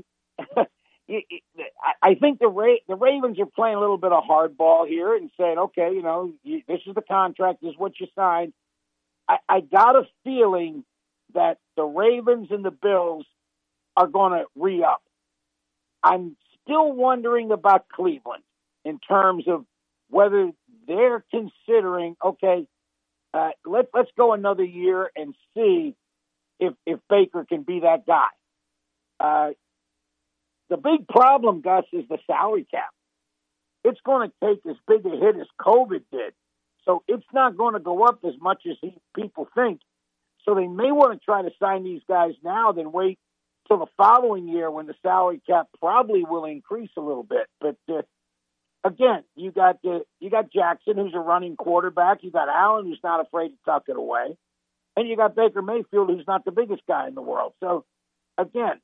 I think the Ravens are playing a little bit of hardball here and saying, okay, this is the contract, this is what you signed. I got a feeling that the Ravens and the Bills are going to re-up. I'm still wondering about Cleveland in terms of whether they're considering, okay, let's go another year and see if Baker can be that guy. The big problem, Gus, is the salary cap. It's going to take as big a hit as COVID did. So it's not going to go up as much as people think. So they may want to try to sign these guys now than wait till the following year when the salary cap probably will increase a little bit. But again, you got Jackson, who's a running quarterback. You got Allen, who's not afraid to tuck it away. And you got Baker Mayfield, who's not the biggest guy in the world. So, again,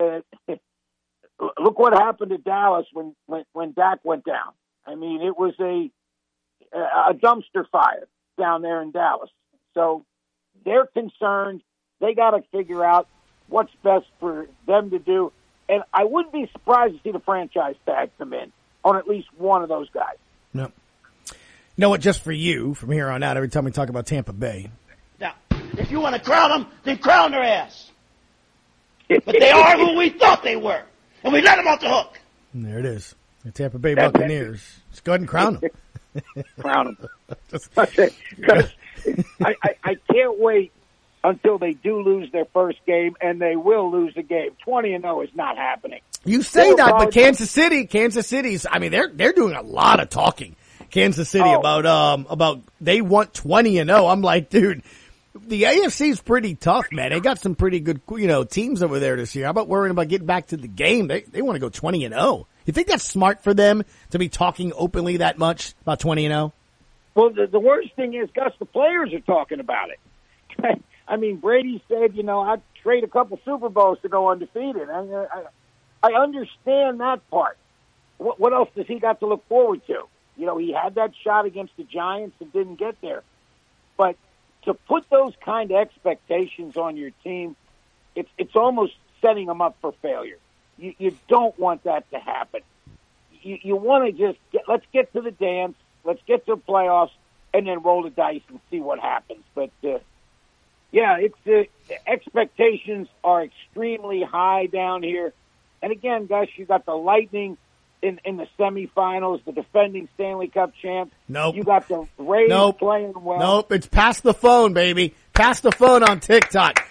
look what happened to Dallas when Dak went down. I mean, it was a dumpster fire down there in Dallas. So they're concerned. They got to figure out what's best for them to do. And I wouldn't be surprised to see the franchise tag come in on at least one of those guys. No. You know what? Just for you, from here on out, every time we talk about Tampa Bay. Now, if you want to crown them, then crown their ass. But they are who we thought they were. And we let them off the hook. And there it is. The Tampa Bay Buccaneers. Just go ahead and crown them. Crown them. I can't wait until they do lose their first game, and they will lose the game. 20-0 is not happening. You say that, but Kansas City's, I mean, they're doing a lot of talking. Kansas City about they want 20-0. I'm like, dude, the AFC's pretty tough, man. They got some pretty good, teams over there this year. How about worrying about getting back to the game? They want to go 20-0. You think that's smart for them to be talking openly that much about 20-0? Well, the worst thing is, Gus, the players are talking about it. I mean, Brady said, I'd trade a couple Super Bowls to go undefeated. I understand that part. What else does he got to look forward to? He had that shot against the Giants and didn't get there. But to put those kind of expectations on your team, it's almost setting them up for failure. You don't want that to happen. You want to just let's get to the dance, let's get to the playoffs, and then roll the dice and see what happens. But the expectations are extremely high down here. And again, guys, you got the Lightning in the semifinals, the defending Stanley Cup champ. Nope. You got the Rays playing well. Nope. It's pass the phone, baby. Pass the phone on TikTok.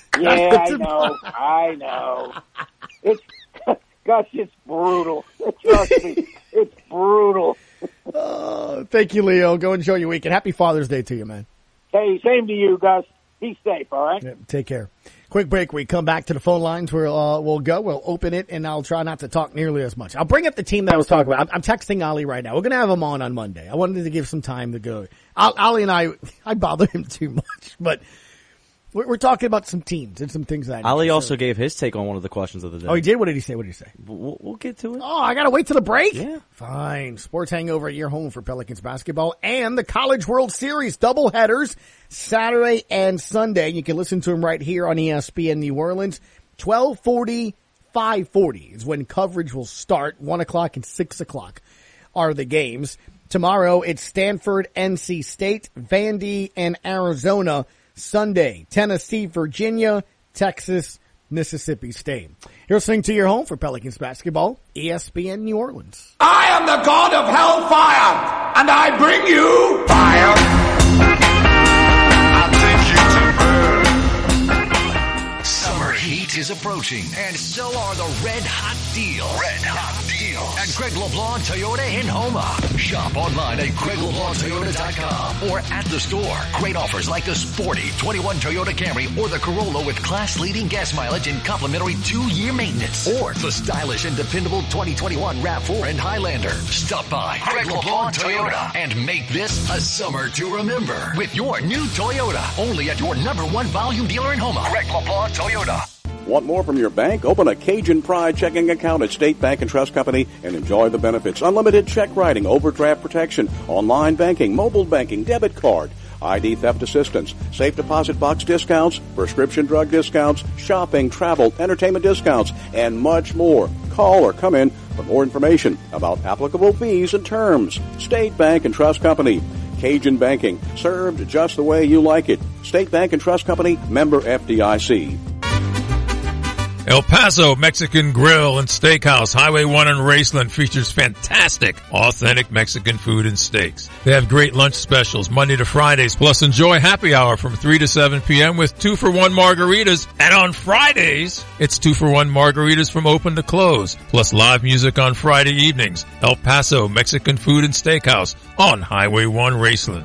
I know. It's Gus, it's brutal. Trust me, it's brutal. Thank you, Leo. Go enjoy your weekend. Happy Father's Day to you, man. Hey, same to you, Gus. Be safe, all right? Yeah, take care. Quick break. We come back to the phone lines where we'll go. We'll open it, and I'll try not to talk nearly as much. I'll bring up the team that I was talking about. I'm texting Ali right now. We're going to have him on Monday. I wanted to give some time to go. Ali and I bother him too much, but we're talking about some teams and some things that Ali also gave his take on one of the questions of the day. Oh, he did? What did he say? We'll get to it. Oh, I got to wait till the break? Yeah. Fine. Sports Hangover at your home for Pelicans basketball and the College World Series doubleheaders Saturday and Sunday. You can listen to them right here on ESPN New Orleans. 12:40, 5:40 is when coverage will start. 1 o'clock and 6 o'clock are the games. Tomorrow it's Stanford, NC State, Vandy, and Arizona. Sunday, Tennessee, Virginia, Texas, Mississippi State. You're listening to your home for Pelicans basketball, ESPN New Orleans. I am the god of hellfire, and I bring you fire. Summer heat is approaching, and so are the Red Hot Deals. Red Hot Deals at Greg LeBlanc Toyota in Houma. Shop online at GregLeBlancToyota.com or at the store. Great offers like the sporty 21 Toyota Camry or the Corolla with class-leading gas mileage and complimentary 2-year maintenance. Or the stylish and dependable 2021 RAV4 and Highlander. Stop by Greg LeBlanc Toyota and make this a summer to remember with your new Toyota. Only at your #1 volume dealer in Houma. Greg LeBlanc Toyota. Want more from your bank? Open a Cajun Pride checking account at State Bank and Trust Company and enjoy the benefits. Unlimited check writing, overdraft protection, online banking, mobile banking, debit card, ID theft assistance, safe deposit box discounts, prescription drug discounts, shopping, travel, entertainment discounts, and much more. Call or come in for more information about applicable fees and terms. State Bank and Trust Company. Cajun Banking, served just the way you like it. State Bank and Trust Company, member FDIC. El Paso Mexican Grill and Steakhouse, Highway 1 in Raceland, features fantastic, authentic Mexican food and steaks. They have great lunch specials Monday to Fridays, plus enjoy happy hour from 3 to 7 p.m. with 2-for-1 margaritas. And on Fridays, it's 2-for-1 margaritas from open to close, plus live music on Friday evenings. El Paso Mexican Food and Steakhouse on Highway 1 Raceland.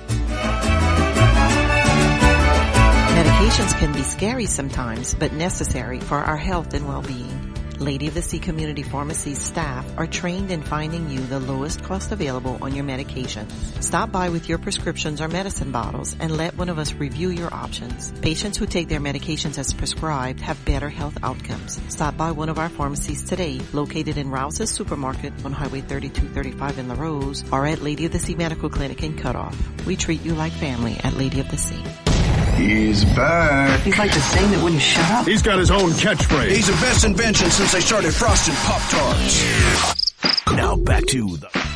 Medications can be scary sometimes, but necessary for our health and well-being. Lady of the Sea Community Pharmacy's staff are trained in finding you the lowest cost available on your medication. Stop by with your prescriptions or medicine bottles and let one of us review your options. Patients who take their medications as prescribed have better health outcomes. Stop by one of our pharmacies today, located in Rouse's Supermarket on Highway 3235 in La Rose, or at Lady of the Sea Medical Clinic in Cutoff. We treat you like family at Lady of the Sea. He's back. He's like the thing that wouldn't shut up. He's got his own catchphrase. He's the best invention since they started frosted Pop-Tarts. Now back to the...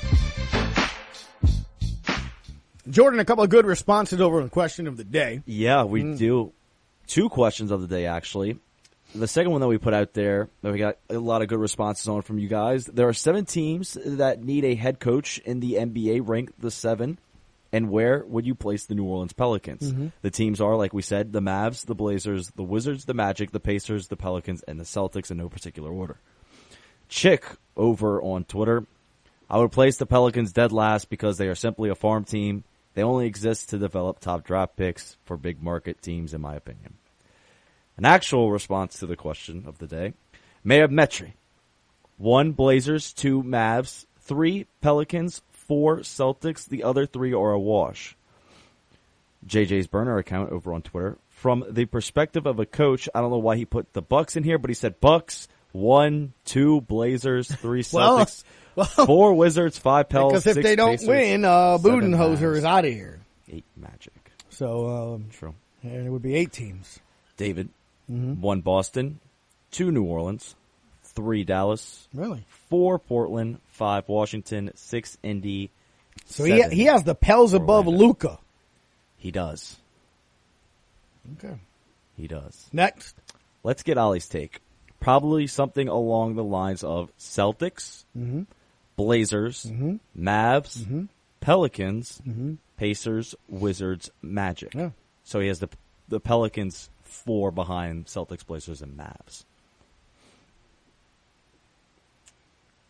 Jordan, a couple of good responses over the question of the day. Yeah, we do. 2 questions of the day, actually. The second one that we put out there, that we got a lot of good responses on from you guys. There are 7 teams that need a head coach in the NBA, ranked the 7. And where would you place the New Orleans Pelicans? Mm-hmm. The teams are, like we said, the Mavs, the Blazers, the Wizards, the Magic, the Pacers, the Pelicans, and the Celtics in no particular order. Chick over on Twitter, I would place the Pelicans dead last because they are simply a farm team. They only exist to develop top draft picks for big market teams, in my opinion. An actual response to the question of the day, Mayor Metri, 1 Blazers, 2 Mavs, 3 Pelicans, 4 Celtics, the other 3 are a wash. JJ's burner account over on Twitter. From the perspective of a coach, I don't know why he put the Bucks in here, but he said Bucks, 1, 2 Blazers, 3 Celtics, 4 Wizards, 5 Pelicans, because if 6 they don't Pacers, win, Budenholzer is out of here. 8 Magic. So true. And it would be 8 teams. David, 1 Boston, 2 New Orleans, 3 Dallas. Really? 4 Portland, 5 Washington, 6 Indy. So he has the Pels above Luka. He does. Okay. He does. Next. Let's get Ollie's take. Probably something along the lines of Celtics, Blazers, Mavs, Pelicans, Pacers, Wizards, Magic. Yeah. So he has the Pelicans 4 behind Celtics, Blazers, and Mavs.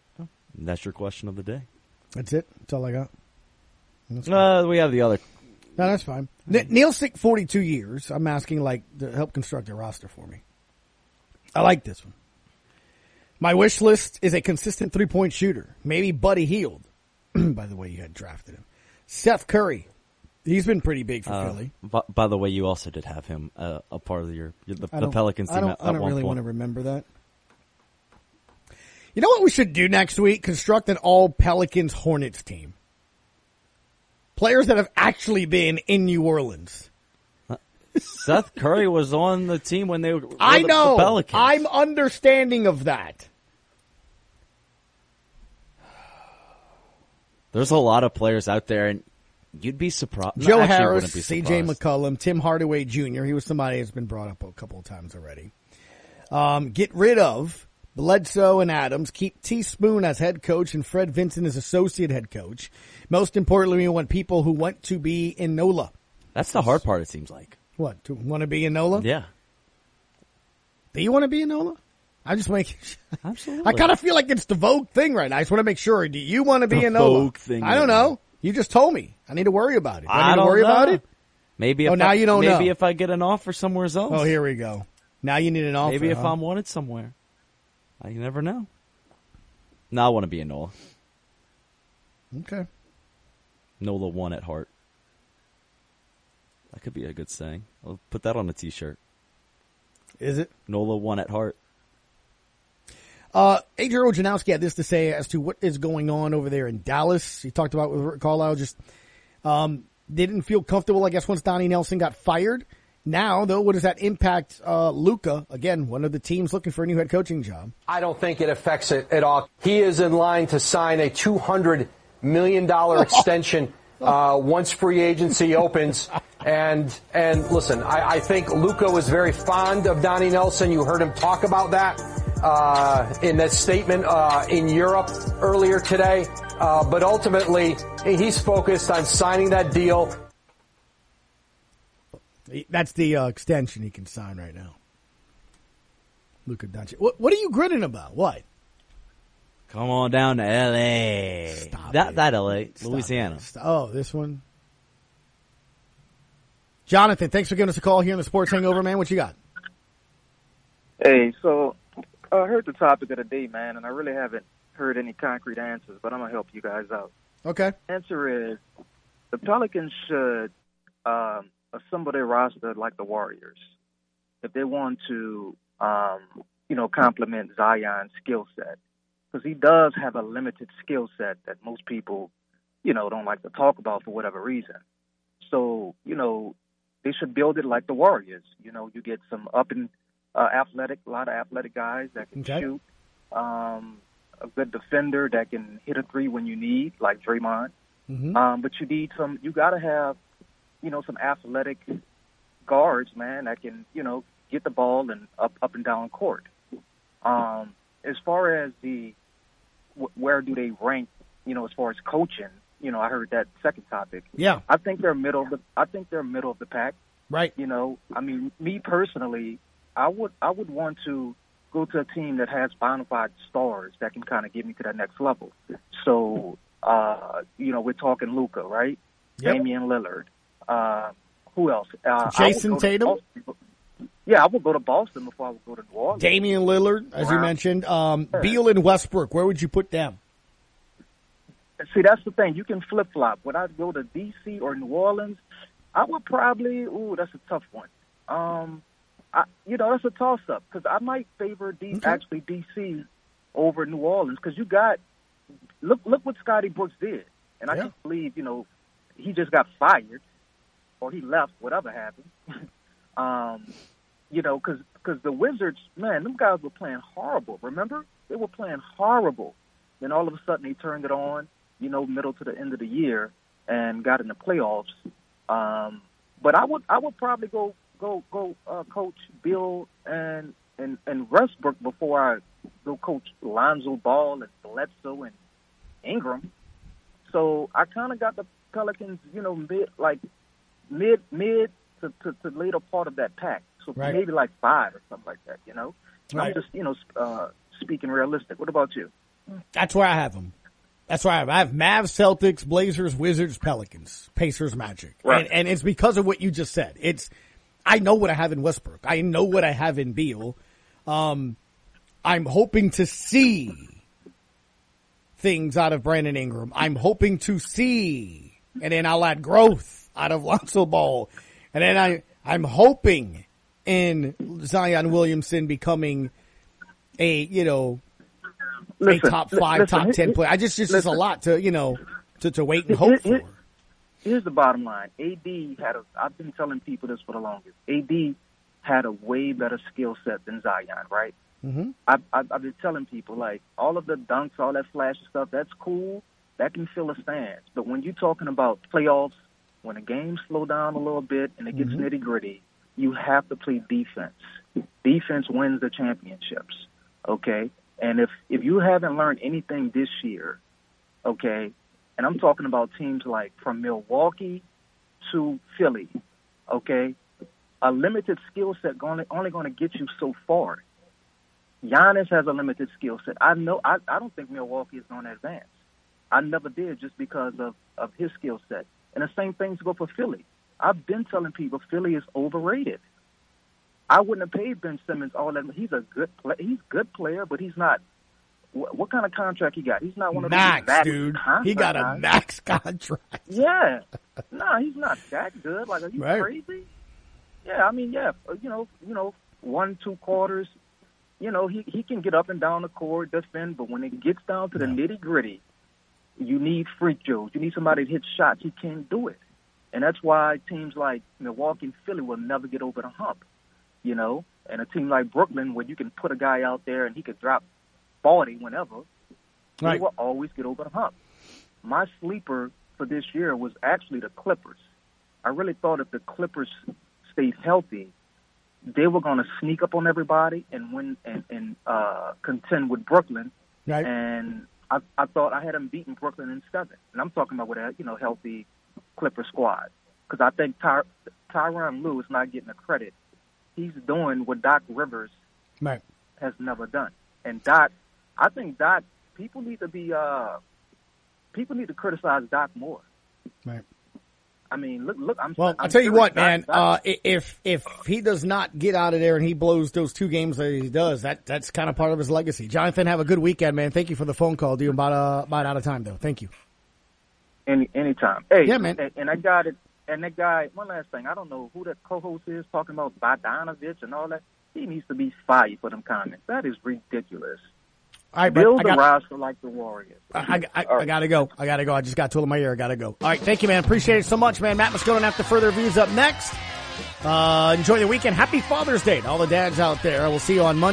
And that's your question of the day. That's it? That's all I got? We have the No, that's fine. Neil Sick, 42 years. I'm asking, to help construct a roster for me. I like this one. My wish list is a consistent three-point shooter. Maybe Buddy Hield. By the way, you had drafted him. Seth Curry. He's been pretty big for Philly. By the way, you also did have him a part of the Pelicans team at one point. I don't really want to remember that. You know what we should do next week? Construct an all Pelicans Hornets team. Players that have actually been in New Orleans. Seth Curry was on the team when they were the Pelicans. I'm understanding of that. There's a lot of players out there, and you'd be surprised. Joe Harris, C.J. McCollum, Tim Hardaway Jr. He was somebody who's been brought up a couple of times already. Get rid of Bledsoe and Adams. Keep Teaspoon as head coach and Fred Vincent as associate head coach. Most importantly, we want people who want to be in NOLA. That's the hard part, it seems like. What, to want to be in NOLA? Yeah. Do you want to be in NOLA? I'm just making sure. Absolutely. I kind of feel like it's the Vogue thing right now. I just want to make sure. Do you want to be in NOLA? Vogue thing. I don't know. You just told me. I need to worry about it. I need to worry about it? Maybe. Now you don't know. Maybe if I get an offer somewhere else. Oh, here we go. Now you need an offer. Maybe if I'm wanted somewhere. You never know. No, I want to be in NOLA. Okay. NOLA 1 at heart. That could be a good saying. I'll put that on a t-shirt. Is it? NOLA 1 at heart. Adrian Wojnarowski had this to say as to what is going on over there in Dallas. He talked about with Rick Carlisle, just they didn't feel comfortable, I guess, once Donnie Nelson got fired. Now, though, what does that impact Luka? Again, one of the teams looking for a new head coaching job. I don't think it affects it at all. He is in line to sign a $200 million extension once free agency opens. And listen, I think Luka was very fond of Donnie Nelson. You heard him talk about that in that statement in Europe earlier today. But ultimately, he's focused on signing that deal. That's the extension he can sign right now. Luka Doncic. What are you grinning about? What? Come on down to L.A. Stop that L.A. Louisiana. Oh, this one. Jonathan, thanks for giving us a call here in the Sports Hangover, man. What you got? Hey, so I heard the topic of the day, man, and I really haven't heard any concrete answers, but I'm going to help you guys out. Okay. Answer is the Pelicans should assemble their roster like the Warriors if they want to, complement Zion's skill set. Because he does have a limited skill set that most people, don't like to talk about for whatever reason. So, they should build it like the Warriors. You get some a lot of athletic guys that can shoot, a good defender that can hit a three when you need, like Draymond. Mm-hmm. But you got to have, some athletic guards, man, that can, get the ball and up and down court. As far as where do they rank, as far as coaching, I heard that second topic. Yeah. I think they're middle of the pack. Right. Me personally, I would want to go to a team that has bona fide stars that can kind of get me to that next level. So, we're talking Luka, right? Yep. Damian Lillard. Who else? Jason Tatum? Yeah, I would go to Boston before I would go to New Orleans. Damian Lillard, as you mentioned. Beal and Westbrook, where would you put them? See, that's the thing. You can flip-flop. Would I go to D.C. or New Orleans? I would probably, that's a tough one. That's a toss-up because I might favor D.C. over New Orleans because you got, look what Scotty Brooks did. And I can't believe, he just got fired or he left, whatever happened. Because the Wizards, man, them guys were playing horrible. Remember? They were playing horrible. Then all of a sudden they turned it on, middle to the end of the year and got in the playoffs. But I would probably go coach Bill and Westbrook before I go coach Lonzo Ball and Bledsoe and Ingram. So I kind of got the Pelicans, mid to later part of that pack. So maybe like 5 or something like that, Right. I'm just, speaking realistic. What about you? That's where I have them. That's right. I have Mavs, Celtics, Blazers, Wizards, Pelicans, Pacers, Magic. Right. And it's because of what you just said. I know what I have in Westbrook. I know what I have in Beal. I'm hoping to see things out of Brandon Ingram. I'm hoping to see, and then I'll add growth out of Lonzo Ball. And then I'm hoping in Zion Williamson becoming a top 5, top 10 player. It's just a lot to wait and hope for. Here's the bottom line. I've been telling people this for the longest. AD had a way better skill set than Zion, right? Mm-hmm. I've been telling people, like, all of the dunks, all that flashy stuff, that's cool. That can fill a stands. But when you're talking about playoffs, when the games slow down a little bit and it gets nitty-gritty, you have to play defense. Defense wins the championships, okay? And if you haven't learned anything this year, okay, and I'm talking about teams like from Milwaukee to Philly, okay, a limited skill set only going to get you so far. Giannis has a limited skill set. I don't think Milwaukee is going to advance. I never did, just because of his skill set. And the same things go for Philly. I've been telling people Philly is overrated. I wouldn't have paid Ben Simmons all that. He's a good player, but he's not. What kind of contract he got? He's not one of max, those dude. He got a max contract. Yeah, no, he's not that good. Like, are you crazy? Yeah, I mean, yeah, 1-2 quarters. He can get up and down the court, defend, but when it gets down to the nitty gritty, you need freak Joes. You need somebody to hit shots. He can't do it, and that's why teams like Milwaukee and Philly will never get over the hump. And a team like Brooklyn, where you can put a guy out there and he could drop 40 whenever, they will always get over the hump. My sleeper for this year was actually the Clippers. I really thought if the Clippers stayed healthy, they were going to sneak up on everybody and win and contend with Brooklyn. Right. And I thought I had them beating Brooklyn in 7. And I'm talking about with a healthy Clipper squad, because I think Tyronn Lue is not getting the credit. He's doing what Doc Rivers has never done. And Doc, I think Doc, people need to criticize Doc more. Right. I mean, look. I'll tell you what, man. If he does not get out of there and he blows those 2 games that he does, that's kind of part of his legacy. Jonathan, have a good weekend, man. Thank you for the phone call. Dude, about out of time though. Thank you. Anytime. Hey, yeah, man. And I got it. And that guy, one last thing, I don't know who that co-host is talking about Bogdanovich and all that. He needs to be fired for them comments. That is ridiculous. All right, build the roster like the Warriors. I gotta go. I just got told in my ear. I gotta go. All right, thank you, man. Appreciate it so much, man. Matt Moscona after further reviews up next. Enjoy the weekend. Happy Father's Day to all the dads out there. We'll see you on Monday.